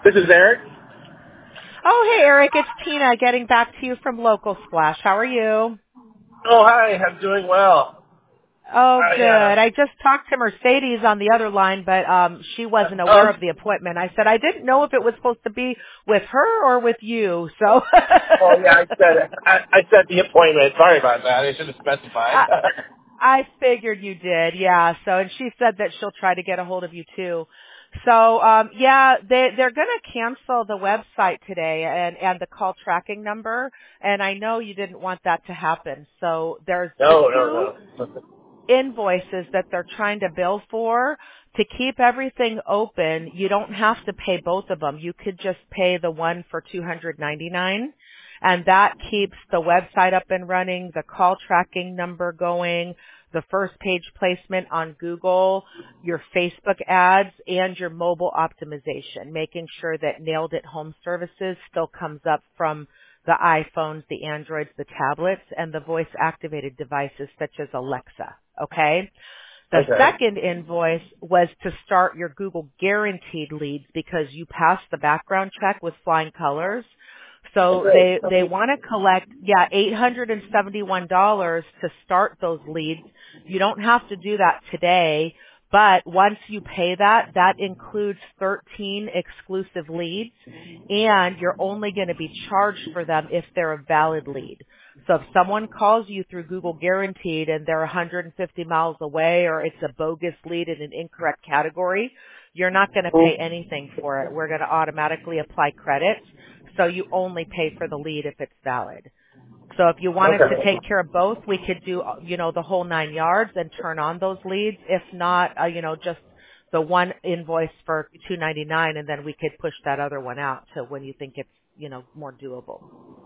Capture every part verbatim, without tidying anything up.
This is Eric. Oh, hey, Eric. It's Tina getting back to you from Local Splash. How are you? Oh, hi. I'm doing well. Oh, Uh, good. yeah. I just talked to Mercedes on the other line, but um she wasn't aware Um, of the appointment. I said I didn't know if it was supposed to be with her or with you, so. oh, yeah, I said it. I, I set the appointment. Sorry about that. I should have specified. I, I figured you did, yeah. So, and she said that she'll try to get a hold of you too. So, um, yeah, they, they're going to cancel the website today and, and the call tracking number. And I know you didn't want that to happen. So there's the no, two no, no. invoices that they're trying to bill for. To keep everything open, you don't have to pay both of them. You could just pay the one for two hundred ninety-nine dollars, and that keeps the website up and running, the call tracking number going, the first page placement on Google, your Facebook ads, and your mobile optimization, making sure that Nailed It Home Services still comes up from the iPhones, the Androids, the tablets, and the voice-activated devices such as Alexa. Okay? The Okay. second invoice was to start your Google Guaranteed leads because you passed the background check with flying colors. Oh, So great. they, they want to collect, yeah, eight hundred seventy-one dollars to start those leads. You don't have to do that today, but once you pay that, that includes thirteen exclusive leads, and you're only going to be charged for them if they're a valid lead. So if someone calls you through Google Guaranteed and they're one hundred fifty miles away or it's a bogus lead in an incorrect category, you're not going to pay anything for it. We're going to automatically apply credits, so you only pay for the lead if it's valid. So if you wanted to Okay. take care of both, we could do, you know, the whole nine yards and turn on those leads. If not, uh, you know, just the one invoice for two ninety-nine, and then we could push that other one out to when you think it's, you know, more doable.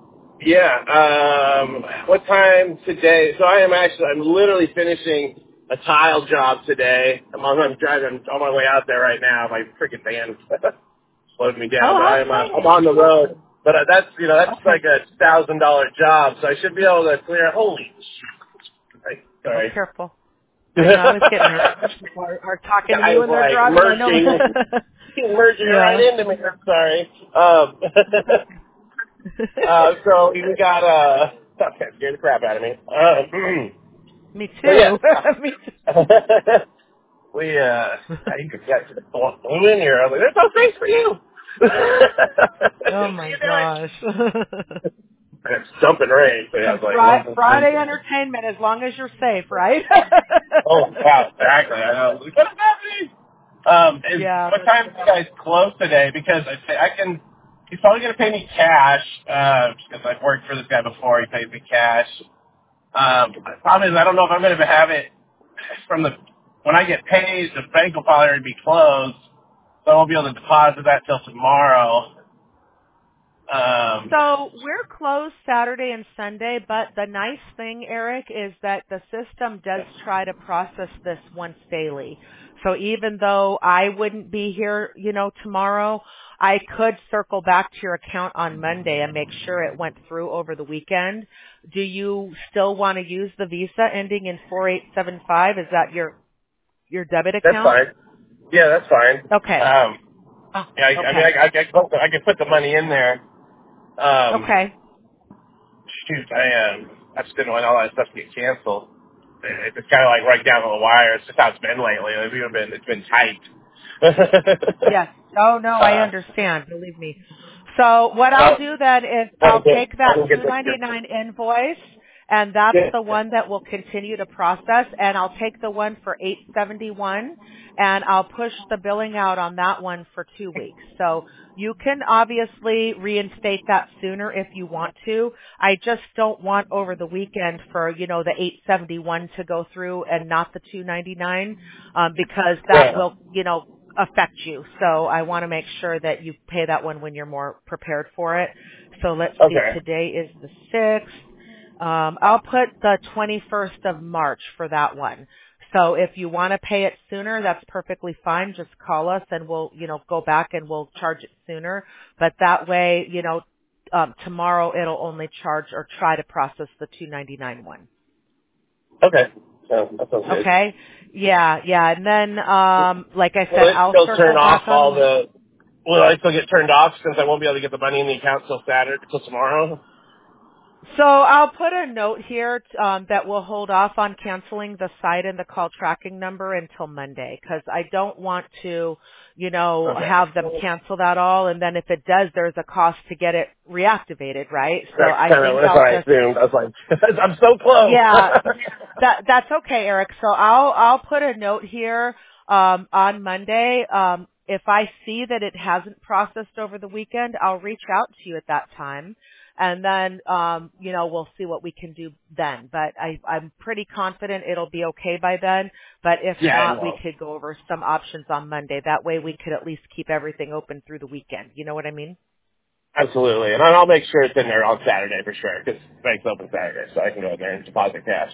Yeah. Um, what time today? So I am actually, I'm literally finishing a tile job today. I'm on, I'm driving, I'm on my way out there right now. My freaking van slowed me down, Oh, but how I'm, uh, I'm exciting. on the road. But uh, that's, you know, that's Okay. like a thousand dollar job, so I should be able to clear. Holy shit. Right, Oh, sorry. careful. I know, I was getting nervous. People are, are talking to Guys you when they're like driving. I know. merging, merging right Yeah. into me. I'm sorry. Um, That's okay. uh, so we got uh, okay, scared the crap out of me. Um, Me so too. yes, Me too. we uh, you could get to the flew in here. I was like, "That's so great for you." Oh What are my you gosh. doing? And it's dumping rain. So yeah, I was like, Fri- one, Friday one. entertainment as long as you're safe, right? Oh wow, exactly. I know. What is happening? Um, is Yeah, what that's time do you guys close today? Because I say I can. He's probably going to pay me cash uh, because I've worked for this guy before. He pays me cash. Um, the problem is I don't know if I'm going to have it from the when I get paid. The bank will probably already be closed, so I won't be able to deposit that till tomorrow. Um, So we're closed Saturday and Sunday, but the nice thing, Eric, is that the system does try to process this once daily. So even though I wouldn't be here, you know, tomorrow, I could circle back to your account on Monday and make sure it went through over the weekend. Do you still want to use the Visa ending in four eight seven five? Is that your your debit that's account? fine. Yeah, that's fine. Okay. Um, Oh, yeah, I, I mean, okay. I, I, I, can put the, I can put the money in there. Um, Okay. shoot, I um, I just didn't want all that stuff to get canceled. It- It's kind of like right down to the wire. It's just how it's been lately. It's been it's been tight. Yes. Oh no, I uh, understand. Believe me. So what I'll well, do then is I will I'll get take I that will get two this. ninety-nine invoice, and that's Yeah. the one that will continue to process, and I'll take the one for eight seventy-one, and I'll push the billing out on that one for two weeks. So you can obviously reinstate that sooner if you want to. I just don't want over the weekend for, you know, the eight seventy-one to go through and not the two ninety-nine, um, because that Yeah. will, you know, affect you. So I want to make sure that you pay that one when you're more prepared for it. So let's see, Okay. today is the sixth. Um, I'll put the twenty-first of March for that one. So if you want to pay it sooner, that's perfectly fine. Just call us and we'll, you know, go back and we'll charge it sooner. But that way, you know, um, tomorrow it'll only charge or try to process the two ninety-nine one. Okay. So that sounds good. Okay? Yeah, yeah. And then, um, like I Will said, it I'll still turn circle off back all on. the? will I still get turned off since I won't be able to get the money in the account till Saturday, till tomorrow? So I'll put a note here um, that will hold off on canceling the site and the call tracking number until Monday, because I don't want to, you know, Okay. have them cancel that all, and then if it does, there's a cost to get it reactivated, right? So That's I kind of think what I'll I just, assumed. I was like, I'm so close. yeah, that that's okay, Eric. So I'll I'll put a note here um, on Monday. Um, if I see that it hasn't processed over the weekend, I'll reach out to you at that time. And then, um, you know, we'll see what we can do then. But I, I'm pretty confident it'll be okay by then. But if Yeah, I not, we know. could go over some options on Monday. That way we could at least keep everything open through the weekend. You know what I mean? Absolutely. And I'll make sure it's in there on Saturday for sure, because bank's open Saturday, so I can go in there and deposit cash.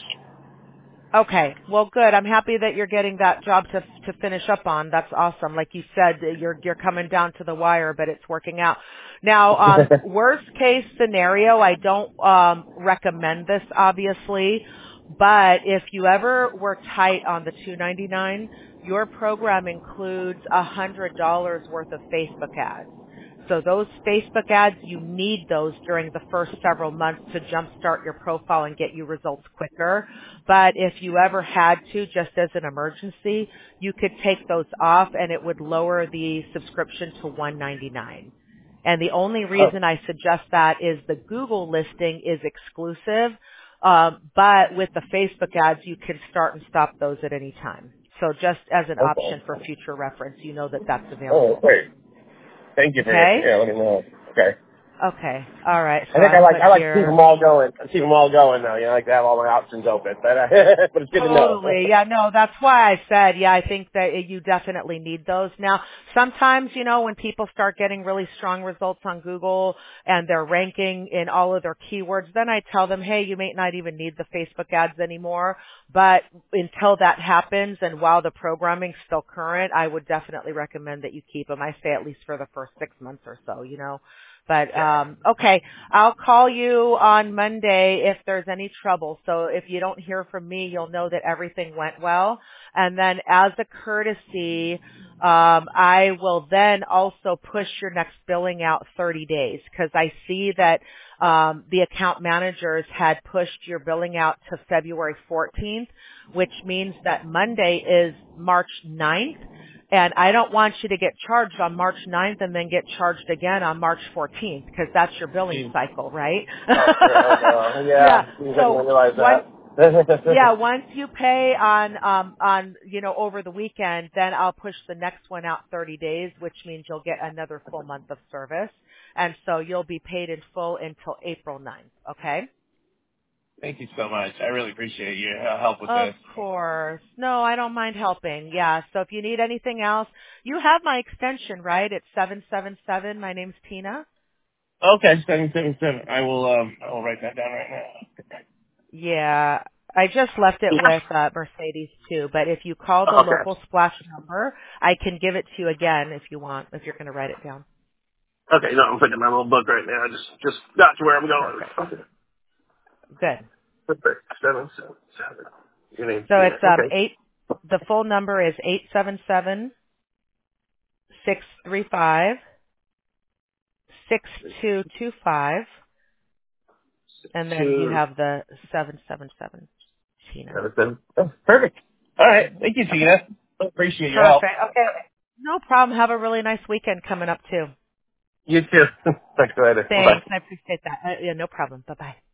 Okay. Well, good. I'm happy that you're getting that job to to finish up on. That's awesome. Like you said, you're you're coming down to the wire, but it's working out. Now, um, worst case scenario, I don't um, recommend this, obviously, but if you ever were tight on the two ninety-nine, your program includes a hundred dollars worth of Facebook ads. So those Facebook ads, you need those during the first several months to jumpstart your profile and get you results quicker. But if you ever had to, just as an emergency, you could take those off and it would lower the subscription to one ninety-nine. And the only Oh, reason I suggest that is the Google listing is exclusive, um, but with the Facebook ads, you can start and stop those at any time. So just as an option okay. for future reference, you know that that's Oh, available. great. Thank you for Okay? yeah, letting me know. Okay. Okay. All right. I So think I I'll like put I like to keep here. them all going. I keep them all going though. You know, I like to have all my options open. But uh, but it's good to know. Totally. Yeah, no, that's why I said, yeah, I think that it- you definitely need those. Now, sometimes, you know, when people start getting really strong results on Google and they're ranking in all of their keywords, then I tell them, hey, you may not even need the Facebook ads anymore. But until that happens and while the programming's still current, I would definitely recommend that you keep them. I say at least for the first six months or so, you know. But um okay, I'll call you on Monday if there's any trouble. So if you don't hear from me, you'll know that everything went well. And then as a courtesy, um I will then also push your next billing out thirty days because I see that um the account managers had pushed your billing out to February fourteenth, which means that Monday is March ninth. And I don't want you to get charged on March ninth and then get charged again on March fourteenth because that's your billing Jeez. cycle, right? Oh, sure. Oh, no. Yeah. Yeah. I didn't So realize once, that. yeah, once you pay on, um, on, you know, over the weekend, then I'll push the next one out thirty days, which means you'll get another full month of service. And so you'll be paid in full until April ninth. Okay? Thank you so much. I really appreciate your uh, help with Of this. course. No, I don't mind helping. Yeah. So if you need anything else, you have my extension, right? It's seven seven seven. My name's Tina. Okay, seven seven seven. I will um I will write that down right now. Yeah. I just left it with uh, Mercedes too, but if you call the Okay. local splash number, I can give it to you again if you want, if you're going to write it down. Okay, no, I'm putting in my little book right now. I just just got to where I'm going. Perfect. Okay. Good. Perfect. Seven seven seven. Your name's So Tina. it's um Okay. eight. The full number is eight seven seven six three five six two two five. And then you Two have the seven seven seven, Tina. seven seven. Oh, perfect. All right. hmm Thank you, Okay. Tina. Appreciate your help. Perfect. Okay. No problem. Have a really nice weekend coming up too. You too. Talk to you later. Bye. Thanks. I appreciate that. Uh, yeah, no problem. Bye bye.